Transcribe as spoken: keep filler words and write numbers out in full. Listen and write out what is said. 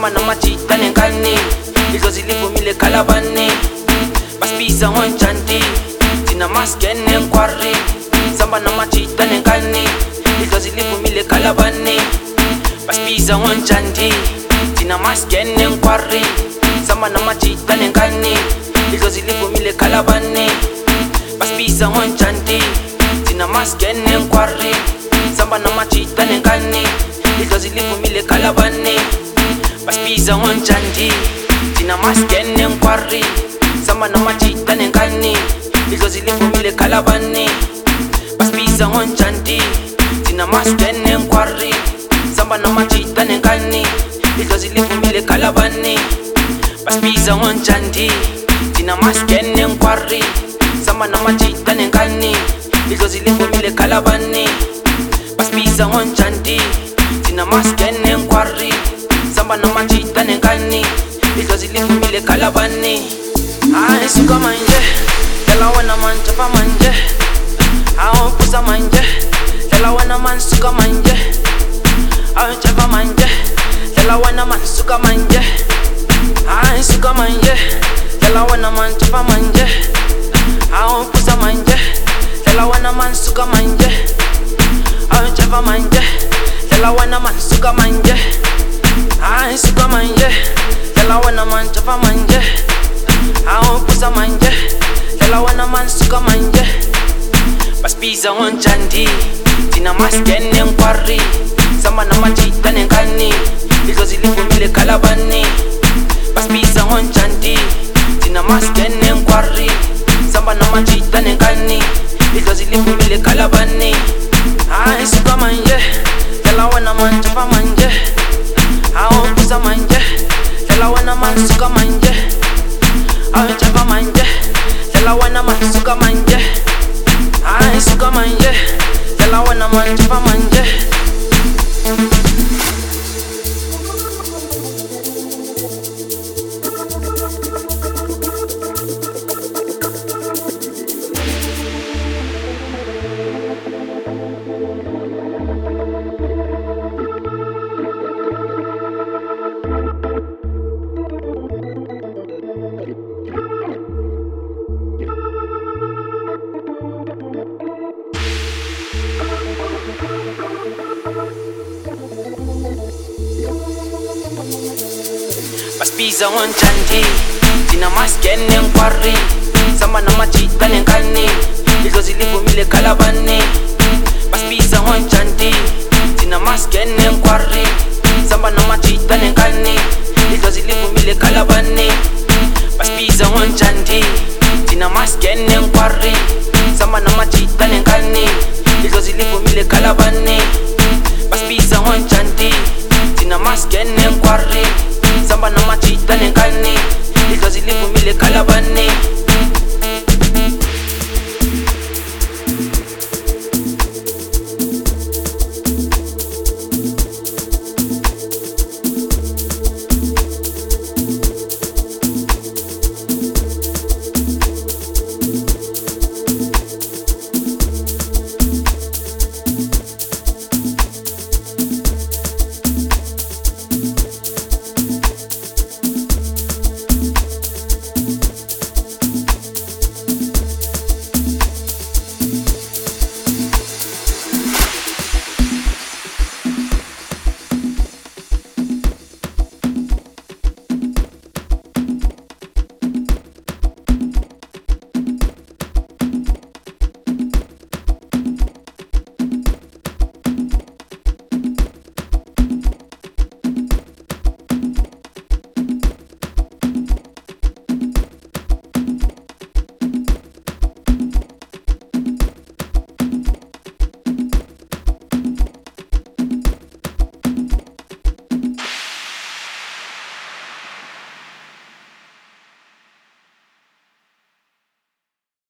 Samba namachita nenkani Lizo zilivumile kalabani Baspisa ngonchanti Tina maskene nkwari Samba namachita nenkani Lizo zilivumile kalabani Baspisa ngonchanti Tina maskene nkwari Samba namachita nenkani Lizo zilivumile kalabani Baspisa ngonchanti Tina maskene nkwari Samba namachita nenkani Lizo zilivumile kalabani Baspisa ngonchanti Tina maskene nkwari Samba namachita nenkani Lizo zilivumile kalabani Baspisa ngonchanti Tina maskene nkwari Samba namachita nenkani Lizo zilivumile kalabani Baspisa ngonchanti Tina maskene nkwari Samba namachita nenkani Lizo zilivumile kalabani Baspisa ngonchanti Tina maskene nkwari Samba namachita nenkani Lizo zilivumile kalabani Ay suka manje Tela wana man chapa manje Aon pusa manje Tela wana man suka manje Aon chapa manje Tela wana man suka manje Ay suka manje Tela wana man chapa manje Aon pusa manje Tela wana man suka manje Aon chapa manje Tela wana man suka manje Ay suka manje Tela wana man chapa manje Aon pusa manje Tela wana man suka manje Baspisa ngonchanti Tina maskene nkwari Samba namachita nenkani Lizo zilivumile kalabani Baspisa ngonchanti Tina maskene nkwari Samba namachita nenkani Lizo zilivumile kalabani Ay suka manje Tela wana man chapa manje Aon pusa manje Tela wana man suka manje Aon chapa manje Tela wana man suka manje Ay suka manje Tela wana man chapa manje Baspisa ngonchanti Tina maskene nkwari Samba namachita nenkani Lizo zilivumile kalabani Baspisa ngonchanti Tina maskene nkwari Samba namachita nenkani